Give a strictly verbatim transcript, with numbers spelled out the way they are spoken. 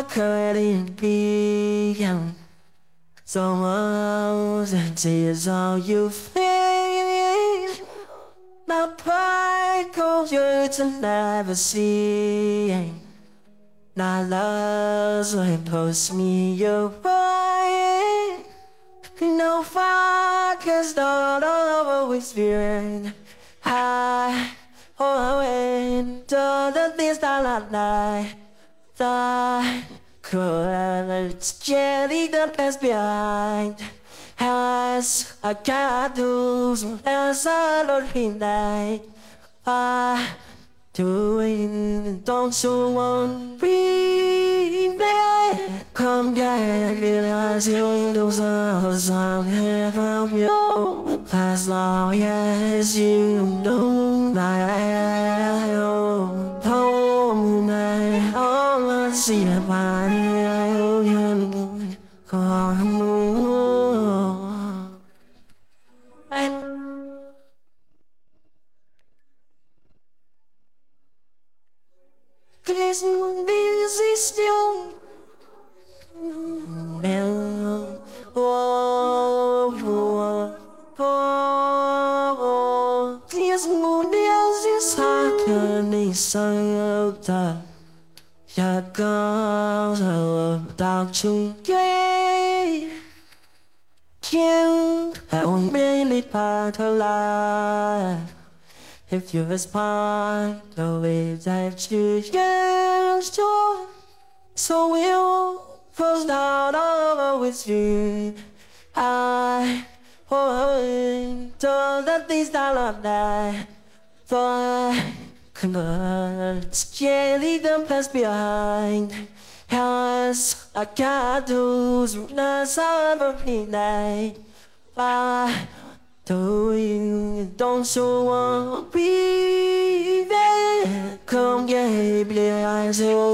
couldn't be young. Someone that is all you feel. My pride calls you to never see. Not love will push me away. No fire can start over with fear. I went to the things that I like. The courage, jelly the past behind. As I got those as I don't feel like I doing, don't you want me there? Come back, realize you lose us on here from you. As long as you know my own home, my own see my own come. This is still oh, oh, oh, this moon is happening so dark. Your girls are about to get you. I won't really part of life. If you respond the way that you used to, so we'll post out over with you. I want to let these down on that. For it's jelly the past behind. Yes, I got those runners over midnight. I doing, don't you want to be there? Come get me, I say.